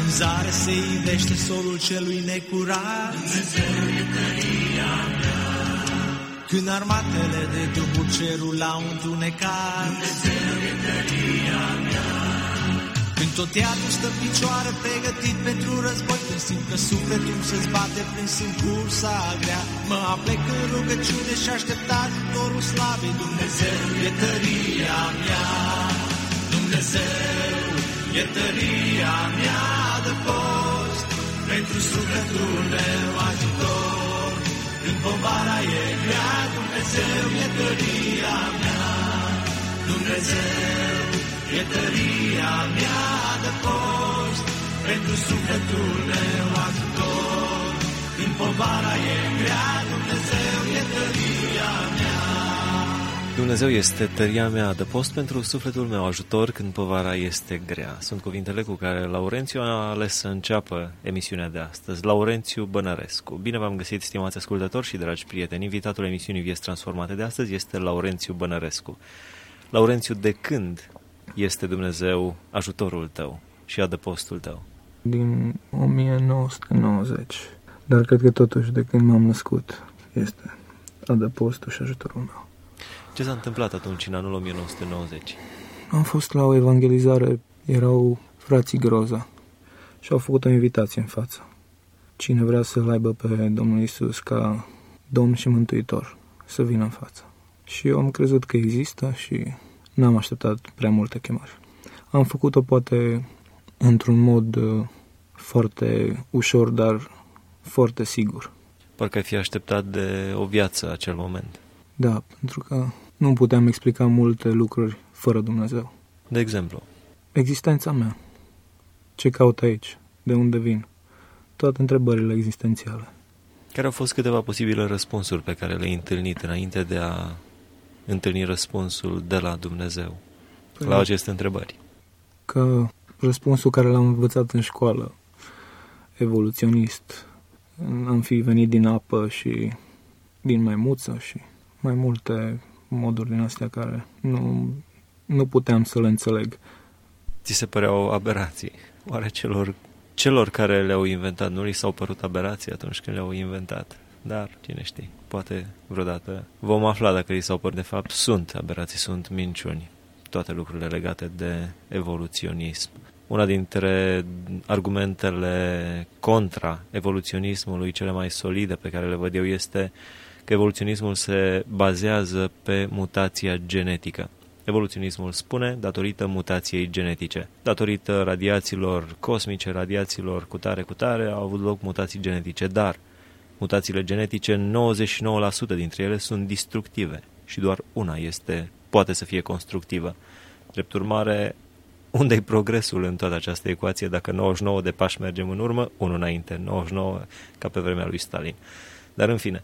zare se ivește solul celui necurat. Dumnezeu e tăria mea. Când armatele de duhuri cerul l-au întunecat. Dumnezeu e tăria mea. Când tot iadul stă picioare pregătit pentru război, când simt că sufletul se zbate prins în cursa grea, mă aplec în rugăciune și aștept ajutorul slavei. Dumnezeu e tăria mea. Dumnezeu e tăria mea de post, pentru sufletul meu ajutor. Când povara e grea, Dumnezeu e tăria mea. Dumnezeu e tăria mea de post, pentru sufletul meu ajutor. Când povara e grea, Dumnezeu e tăria mea. Dumnezeu este tăria mea de post pentru sufletul meu ajutor când povara este grea. Sunt cuvintele cu care Laurențiu a ales să înceapă emisiunea de astăzi. Laurențiu Bănărescu. Bine v-am găsit, stimați ascultători și dragi prieteni. Invitatul emisiunii Vieți Transformate de astăzi este Laurențiu Bănărescu. Laurențiu, de când este Dumnezeu ajutorul tău și adăpostul tău? Din 1990, dar cred că totuși de când m-am născut este adăpostul și ajutorul meu. Ce s-a întâmplat atunci, în anul 1990? Am fost la o evangelizare, erau frații Groza și au făcut o invitație în față. Cine vrea să-L aibă pe Domnul Iisus ca Domn și Mântuitor, să vină în față. Și eu am crezut că există și n-am așteptat prea multe chemări. Am făcut-o poate într-un mod foarte ușor, dar foarte sigur. Parcă ai fi așteptat de o viață acel moment. Da, pentru că nu puteam explica multe lucruri fără Dumnezeu. De exemplu? Existența mea. Ce caut aici? De unde vin? Toate întrebările existențiale. Care au fost câteva posibile răspunsuri pe care le-ai întâlnit înainte de a întâlni răspunsul de la Dumnezeu la aceste întrebări? Că răspunsul care l-am învățat în școală, evoluționist, am fi venit din apă și din maimuță și mai multe moduri din astea care nu puteam să le înțeleg. Ți se păreau aberații? Oare celor care le-au inventat nu li s-au părut aberații atunci când le-au inventat? Dar, cine știe, poate vreodată vom afla dacă li s-au părut. De fapt, sunt aberații, sunt minciuni. Toate lucrurile legate de evoluționism. Una dintre argumentele contra evoluționismului cele mai solide pe care le văd eu este că evoluționismul se bazează pe mutația genetică. Evoluționismul spune datorită mutației genetice. Datorită radiațiilor cosmice, radiațiilor cutare, au avut loc mutații genetice, dar mutațiile genetice, 99% dintre ele sunt destructive și doar una poate să fie constructivă. Drept urmare, unde-i progresul în toată această ecuație dacă 99 de pași mergem în urmă, unul înainte, 99 ca pe vremea lui Stalin. Dar în fine,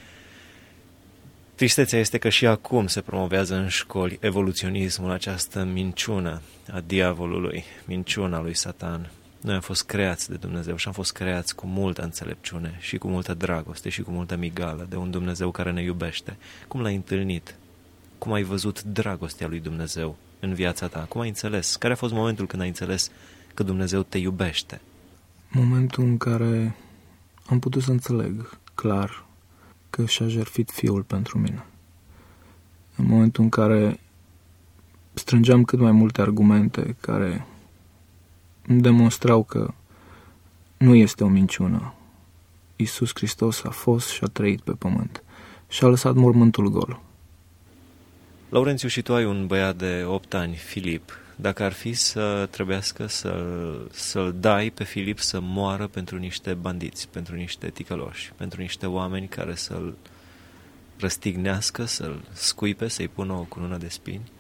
tristețea este că și acum se promovează în școli evoluționismul, această minciună a diavolului, minciuna lui Satan. Noi am fost creați de Dumnezeu și am fost creați cu multă înțelepciune și cu multă dragoste și cu multă migală de un Dumnezeu care ne iubește. Cum l-ai întâlnit? Cum ai văzut dragostea lui Dumnezeu în viața ta? Cum ai înțeles? Care a fost momentul când ai înțeles că Dumnezeu te iubește? Momentul în care am putut să înțeleg clar că și-a jertfit Fiul pentru mine. În momentul în care strângeam cât mai multe argumente care îmi demonstrau că nu este o minciună. Iisus Hristos a fost și a trăit pe pământ și a lăsat mormântul gol. Laurențiu, și tu ai un băiat de 8 ani, Filip. Dacă ar fi să trebuiască să-l dai pe Filip să moară pentru niște bandiți, pentru niște ticăloși, pentru niște oameni care să-l răstignească, să-l scuipe, să-i pună o cunună de spini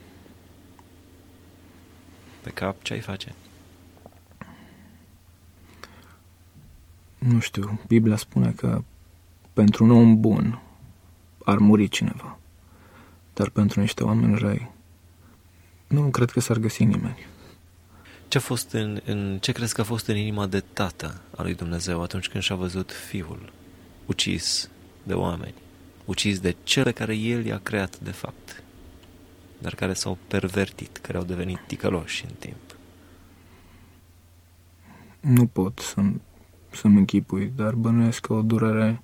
pe cap, ce ai face? Nu știu, Biblia spune că pentru un om bun ar muri cineva, dar pentru niște oameni răi nu cred că s-ar găsi nimeni. Ce crezi că a fost în inima de tată al lui Dumnezeu atunci când și-a văzut fiul ucis de oameni, ucis de cele care el i-a creat de fapt, dar care s-au pervertit, care au devenit ticăloși în timp? Nu pot să-mi închipui, dar bănuiesc că o durere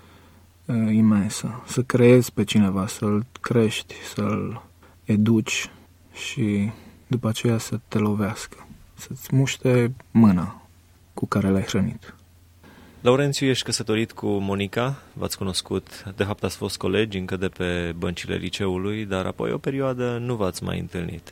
imensă. Să creezi pe cineva, să-l crești, să-l educi și după aceea să te lovească, să-ți muște mâna cu care l-ai hrănit. Laurențiu, ești căsătorit cu Monica, v-ați cunoscut, de fapt ați fost colegi încă de pe băncile liceului, dar apoi o perioadă nu v-ați mai întâlnit.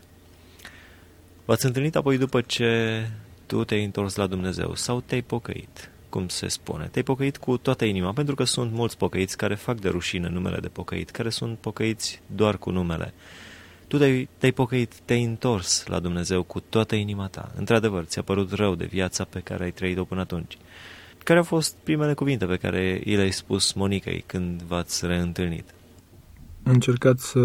V-ați întâlnit apoi după ce tu te-ai întors la Dumnezeu sau te-ai pocăit, cum se spune. Te-ai pocăit cu toată inima, pentru că sunt mulți pocăiți care fac de rușine numele de pocăit, care sunt pocăiți doar cu numele. Tu te-ai pocăit, te-ai întors la Dumnezeu cu toată inima ta. Într-adevăr, ți-a părut rău de viața pe care ai trăit-o până atunci. Care au fost primele cuvinte pe care i le-ai spus Monicăi când v-ați reîntâlnit? Am încercat să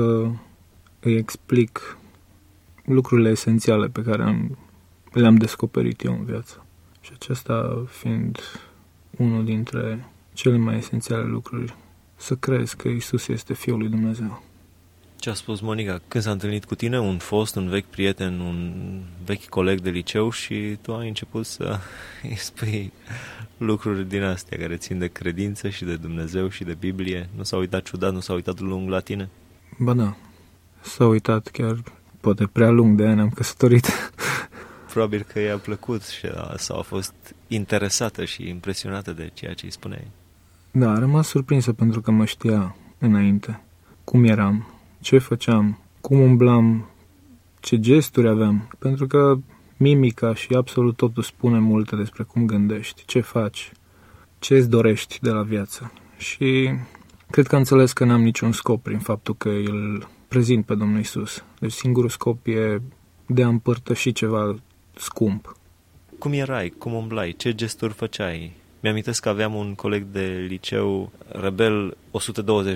îi explic lucrurile esențiale pe care le-am descoperit eu în viață. Și acesta fiind unul dintre cele mai esențiale lucruri, să crezi că Iisus este Fiul lui Dumnezeu. Ce a spus Monica? Când s-a întâlnit cu tine, un vechi prieten, un vechi coleg de liceu și tu ai început să îi spui lucruri din astea care țin de credință și de Dumnezeu și de Biblie. Nu s-a uitat ciudat, nu s-a uitat lung la tine? Ba da, s-a uitat chiar poate prea lung, de aia ne-am căsătorit. Probabil că i-a plăcut sau a fost interesată și impresionată de ceea ce îi spuneai. Da, a rămas surprinsă pentru că mă știa înainte. Cum eram, ce făceam, cum umblam, ce gesturi aveam. Pentru că mimica și absolut totul spune multe despre cum gândești, ce faci, ce îți dorești de la viață. Și cred că a înțeles că n-am niciun scop prin faptul că îl prezint pe Domnul Iisus. Deci singurul scop e de a împărtăși ceva scump. Cum erai? Cum umblai? Ce gesturi făceai? Mi-amintesc că aveam un coleg de liceu rebel 120%.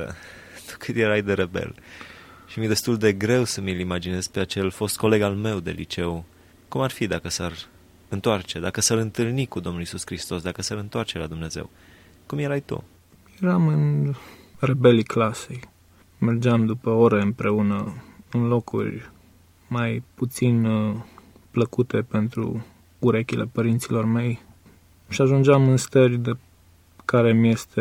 Tu cât erai de rebel? Și mi-e destul de greu să mi-l imaginez pe acel fost coleg al meu de liceu. Cum ar fi dacă s-ar întoarce, dacă s-ar întâlni cu Domnul Iisus Hristos, dacă s-ar întoarce la Dumnezeu? Cum erai tu? Eram în rebelii clasei. Mergeam după ore împreună în locuri mai puțin plăcute pentru urechile părinților mei și ajungeam în stări de care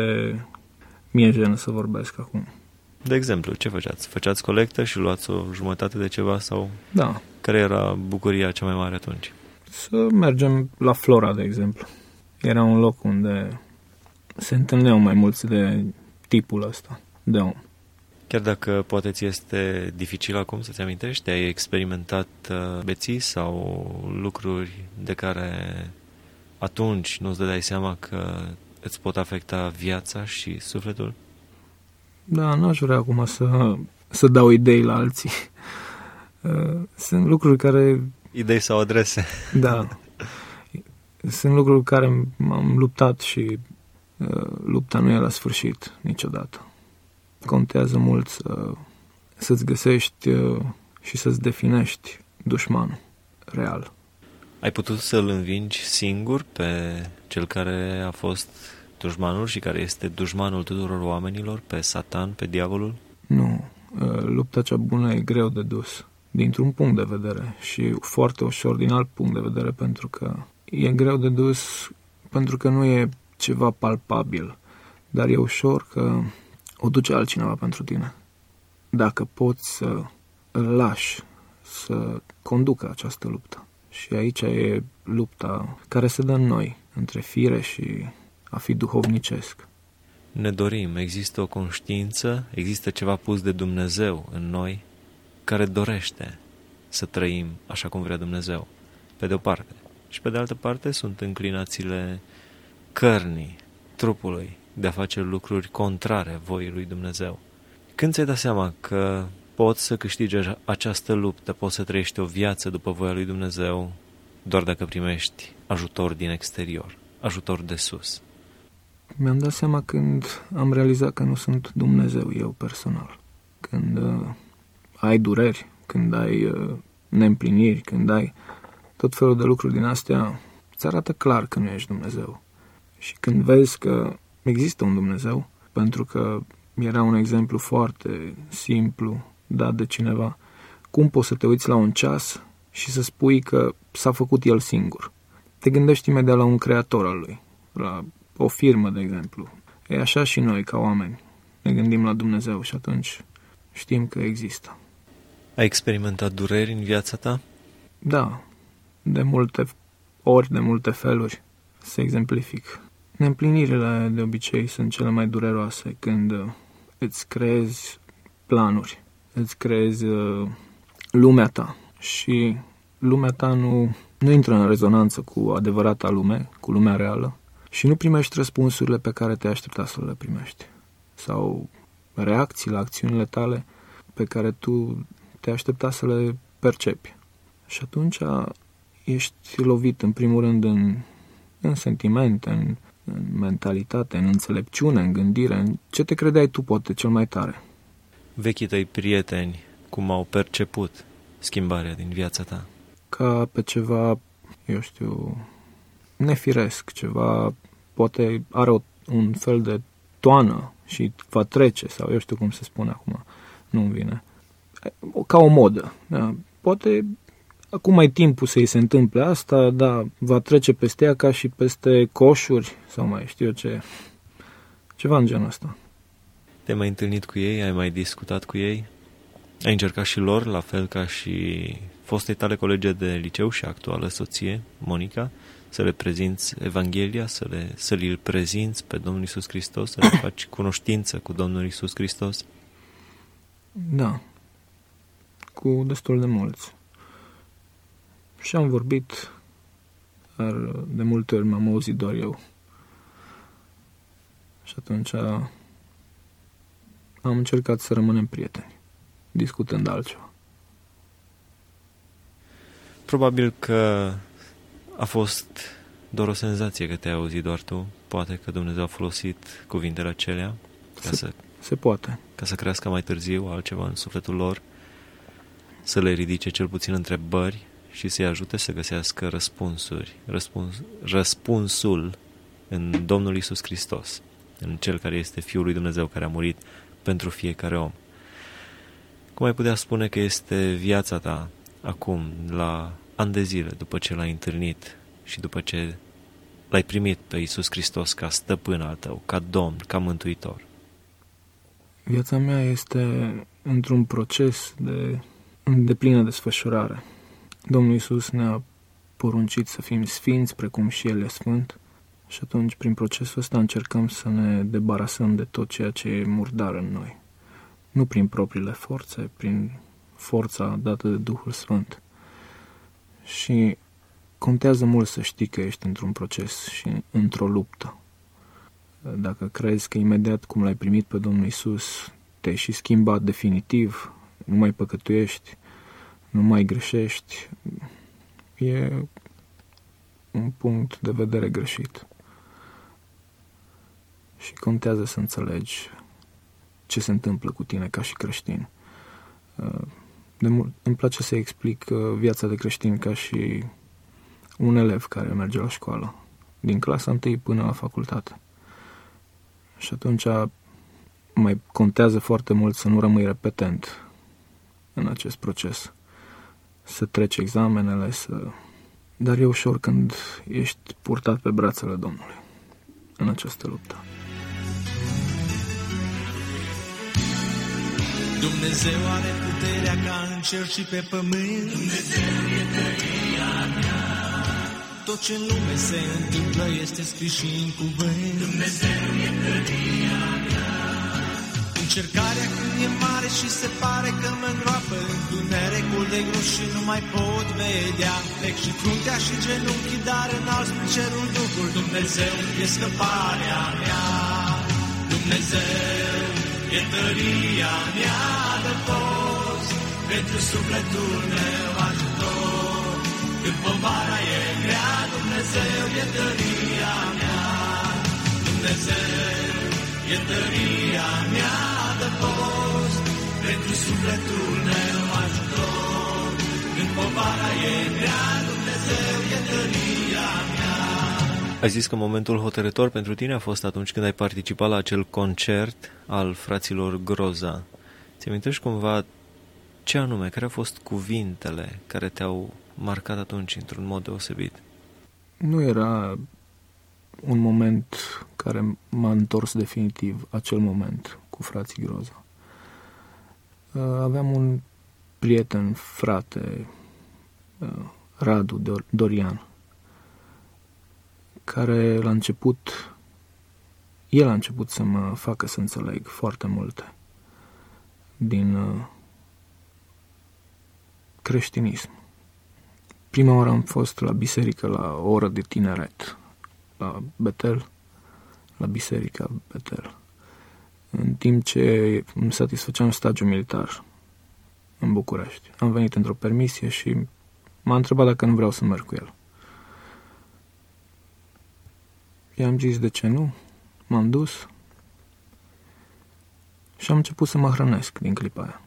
mi-e jenă să vorbesc acum. De exemplu, ce făceați? Făceați colectă și luați o jumătate de ceva sau? Da. Care era bucuria cea mai mare atunci? Să mergem la Flora, de exemplu. Era un loc unde se întâlneau mai mulți de tipul ăsta de om. Chiar dacă poate ți este dificil acum să-ți amintești, ai experimentat beții sau lucruri de care atunci nu-ți dădeai seama că îți pot afecta viața și sufletul? Da, n-aș vrea acum să dau idei la alții. Sunt lucruri care... Idei sau adrese. Da. Sunt lucruri care m-am luptat și lupta nu e la sfârșit niciodată. Contează mult să-ți găsești și să-ți definești dușmanul real. Ai putut să-l învingi singur pe cel care a fost dușmanul și care este dușmanul tuturor oamenilor, pe Satan, pe diavolul? Nu. Lupta cea bună e greu de dus, dintr-un punct de vedere și foarte ușor din alt punct de vedere, pentru că e greu de dus pentru că nu e ceva palpabil, dar e ușor că o duce altcineva pentru tine. Dacă poți să îl lași să conducă această luptă. Și aici e lupta care se dă în noi, între fire și a fi duhovnicesc. Ne dorim, există o conștiință, există ceva pus de Dumnezeu în noi care dorește să trăim așa cum vrea Dumnezeu, pe de o parte. Și pe de altă parte sunt înclinațiile cărnii, trupului, de a face lucruri contrare voii lui Dumnezeu. Când ți-ai dat seama că poți să câștigi această luptă, poți să trăiești o viață după voia lui Dumnezeu doar dacă primești ajutor din exterior, ajutor de sus? Mi-am dat seama când am realizat că nu sunt Dumnezeu eu personal. Când ai dureri, când ai neîmpliniri, când ai tot felul de lucruri din astea, îți arată clar că nu ești Dumnezeu. Și când vezi că există un Dumnezeu, pentru că era un exemplu foarte simplu dat de cineva, cum poți să te uiți la un ceas și să spui că s-a făcut el singur? te gândești imediat la un creator al lui, la o firmă, de exemplu. E așa și noi, ca oameni, ne gândim la Dumnezeu și atunci știm că există. Ai experimentat dureri în viața ta? Da, de multe ori, de multe feluri. Să exemplific. Neîmplinirile de obicei sunt cele mai dureroase când îți creezi planuri, îți creezi lumea ta și lumea ta nu intră în rezonanță cu adevărata lume, cu lumea reală și nu primești răspunsurile pe care te aștepta să le primești sau reacții la acțiunile tale pe care tu te aștepta să le percepi. Și atunci ești lovit în primul rând în sentimente, în mentalitate, în înțelepciune, în gândire, în ce te credeai tu poate cel mai tare. Vechii tăi prieteni, cum au perceput schimbarea din viața ta? Ca pe ceva, eu știu, nefiresc, ceva, poate are un fel de toană și va trece, sau eu știu cum se spune acum, nu-mi vine. Ca o modă, da. Poate acum e timpul să-i se întâmple asta, da, va trece peste ea ca și peste coșuri, sau mai știu eu ce, ceva în genul ăsta. Te-ai mai întâlnit cu ei? Ai mai discutat cu ei? Ai încercat și lor, la fel ca și fostei tale colege de liceu și actuală soție, Monica, să le prezinți Evanghelia, să li-l prezinți pe Domnul Iisus Hristos, să le faci cunoștință cu Domnul Iisus Hristos? Da, cu destul de mulți. Și am vorbit, dar de multe ori m-am auzit doar eu. Și atunci am încercat să rămânem prieteni, discutând altceva. Probabil că a fost doar o senzație că te-ai auzit doar tu. Poate că Dumnezeu a folosit cuvintele acelea se poate. Ca să crească mai târziu altceva în sufletul lor, să le ridice cel puțin întrebări și să-i ajute să găsească răspunsul în Domnul Iisus Hristos, în Cel care este Fiul lui Dumnezeu, care a murit pentru fiecare om. Cum ai putea spune că este viața ta acum, la ani de zile, după ce l-ai întâlnit și după ce l-ai primit pe Iisus Hristos ca stăpân al tău, ca Domn, ca Mântuitor? Viața mea este într-un proces de plină desfășurare. Domnul Iisus ne-a poruncit să fim sfinți, precum și El e sfânt, și atunci, prin procesul ăsta, încercăm să ne debarasăm de tot ceea ce e murdar în noi. Nu prin propriile forțe, prin forța dată de Duhul Sfânt. Și contează mult să știi că ești într-un proces și într-o luptă. Dacă crezi că imediat cum l-ai primit pe Domnul Iisus, te-ai și schimbat definitiv, nu mai păcătuiești, nu mai greșești, e un punct de vedere greșit. Și contează să înțelegi ce se întâmplă cu tine ca și creștin. Îmi place să explic viața de creștin ca și un elev care merge la școală, din clasa 1 până la facultate. Și atunci mai contează foarte mult să nu rămâi repetent în acest proces. Să treci examenele, dar e ușor când ești purtat pe brațele Domnului în această luptă. Dumnezeu are puterea ca în cer și pe pământ. Dumnezeu e tăria mea. Tot ce în lume se întâmplă este scris și în cuvânt. Dumnezeu e tăria mea. Încercarea când e mare și se pare că mă îngroapă întunericul de gros și nu mai pot vedea. Plec și fruntea și genunchii, dar înalt spre cerul Duhul. Dumnezeu e scăparea mea. Dumnezeu e tăria mea de post, pentru sufletul meu ajutor. Când povara e grea, Dumnezeu e tăria mea. Dumnezeu e tăria mea de post, pentru sufletul meu ajutor. Când povara e grea, Dumnezeu e tăria mea. Ai zis că momentul hotărător pentru tine a fost atunci când ai participat la acel concert al fraților Groza. Ți amintești cumva ce anume, care au fost cuvintele care te-au marcat atunci într-un mod deosebit? Nu era un moment care m-a întors definitiv, acel moment cu frații Groza. Aveam un prieten, frate, Radu Dorian, care el a început să mă facă să înțeleg foarte multe din creștinism. Prima oară am fost la biserică la o oră de tineret, la Betel, la biserica Betel, în timp ce îmi satisfăceam stagiul militar în București. Am venit într-o permisie și m-a întrebat dacă nu vreau să merg cu el. I-am zis de ce nu, m-am dus și am început să mă hrănesc din clipa aia.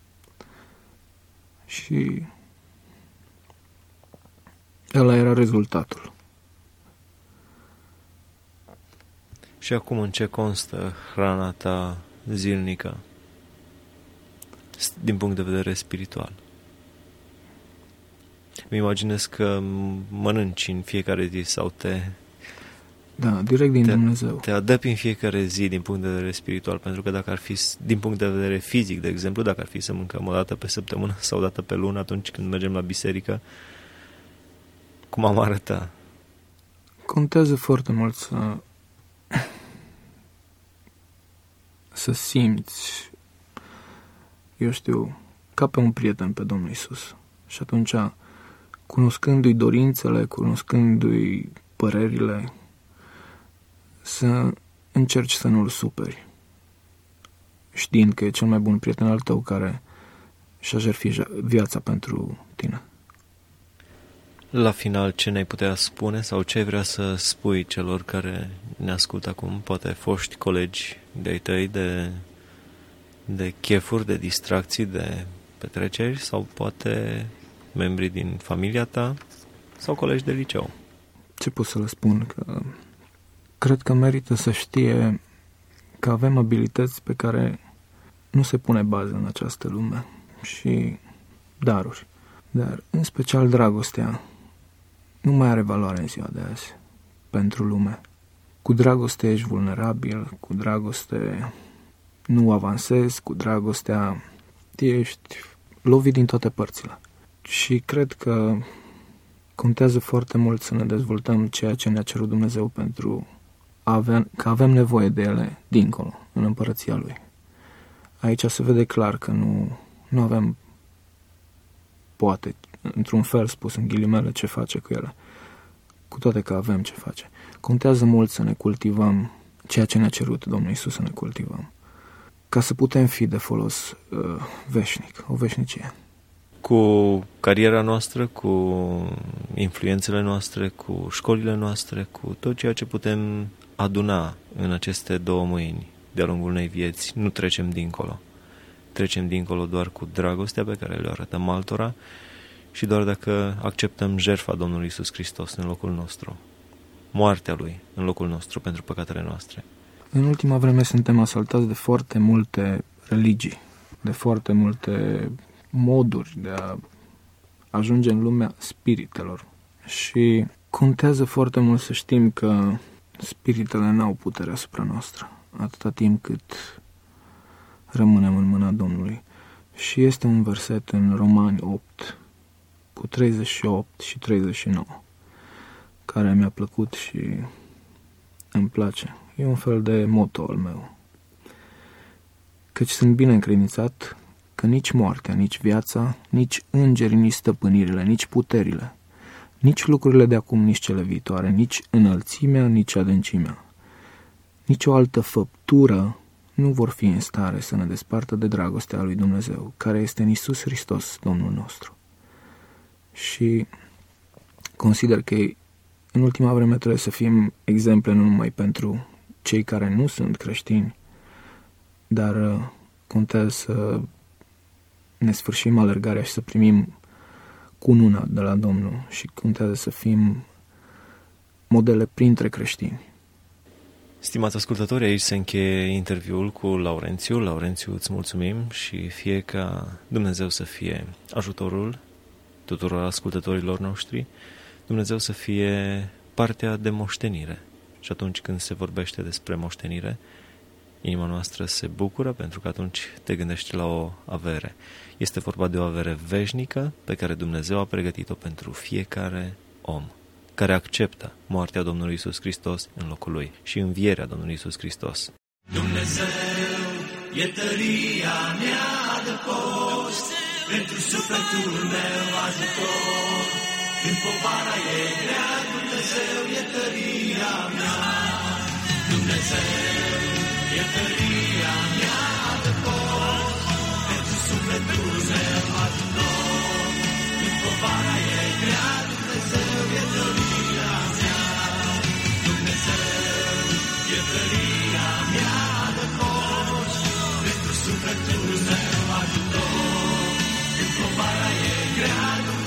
Și ăla era rezultatul. Și acum în ce constă hrana ta zilnică din punct de vedere spiritual? Îmi imaginez că mănânci în fiecare zi sau Da, direct din Dumnezeu. Te adăpi în fiecare zi din punct de vedere spiritual, pentru că dacă ar fi din punct de vedere fizic, de exemplu, dacă ar fi să mâncăm o dată pe săptămână sau o dată pe lună atunci când mergem la biserică, cum am arăta? Contează foarte mult să simți, eu știu, ca pe un prieten pe Domnul Iisus. Și atunci, cunoscându-i dorințele, cunoscându-i părerile, să încerci să nu-l superi, știind că e cel mai bun prieten al tău care și-a jertfit viața pentru tine. La final, ce ne-ai putea spune sau ce ai vrea să spui celor care ne ascultă acum, poate foști colegi de-ai tăi, de chefuri, de distracții, de petreceri, sau poate membri din familia ta sau colegi de liceu? Ce pot să le spun? Că cred că merită să știe că avem abilități pe care nu se pune bază în această lume și daruri. Dar, în special, dragostea nu mai are valoare în ziua de azi pentru lume. Cu dragoste ești vulnerabil, cu dragoste nu avansezi, cu dragostea ești lovit din toate părțile. Și cred că contează foarte mult să ne dezvoltăm ceea ce ne-a cerut Dumnezeu pentru că avem nevoie de ele dincolo, în împărăția Lui. Aici se vede clar că nu avem, poate, într-un fel spus în ghilimele, ce face cu ele. Cu toate că avem ce face. Contează mult să ne cultivăm ceea ce ne-a cerut Domnul Iisus să ne cultivăm, ca să putem fi de folos veșnic, o veșnicie. Cu cariera noastră, cu influențele noastre, cu școlile noastre, cu tot ceea ce putem aduna în aceste două mâini de-a lungul unei vieți, nu trecem dincolo. Trecem dincolo doar cu dragostea pe care le arătăm altora și doar dacă acceptăm jertfa Domnului Iisus Hristos în locul nostru, moartea Lui în locul nostru pentru păcatele noastre. În ultima vreme suntem asaltați de foarte multe religii, de foarte multe moduri de a ajunge în lumea spiritelor. Și contează foarte mult să știm că spiritele n-au putere asupra noastră, atâta timp cât rămânem în mâna Domnului. Și este un verset în Romani 8, cu 38 și 39, care mi-a plăcut și îmi place. E un fel de motto al meu. Căci sunt bine încredințat că nici moartea, nici viața, nici îngerii, nici stăpânirile, nici puterile, nici lucrurile de acum, nici cele viitoare, nici înălțimea, nici adâncimea, nici o altă făptură nu vor fi în stare să ne despartă de dragostea lui Dumnezeu, care este în Iisus Hristos, Domnul nostru. Și consider că în ultima vreme trebuie să fim exemple nu numai pentru cei care nu sunt creștini, dar contează să ne sfârșim alergarea și să primim cununa de la Domnul și contează să fim modele printre creștini. Stimați ascultători, aici se încheie interviul cu Laurențiu. Laurențiu, îți mulțumim și fie ca Dumnezeu să fie ajutorul tuturor ascultătorilor noștri, Dumnezeu să fie partea de moștenire. Și atunci când se vorbește despre moștenire, inima noastră se bucură pentru că atunci te gândești la o avere. Este vorba de o avere veșnică pe care Dumnezeu a pregătit-o pentru fiecare om care acceptă moartea Domnului Iisus Hristos în locul lui și învierea Domnului Iisus Hristos. Dumnezeu e tăria mea de post, pentru sufletul meu ajutor. Când povara e grea, Dumnezeu e tăria mea. Dumnezeu e tăria mea de post, pentru sufletul meu ajutor. Când povara e grea, Dumnezeu e tăria mea. Dumnezeu e tăria mea de post, pentru sufletul meu ajutor. Când povara e grea,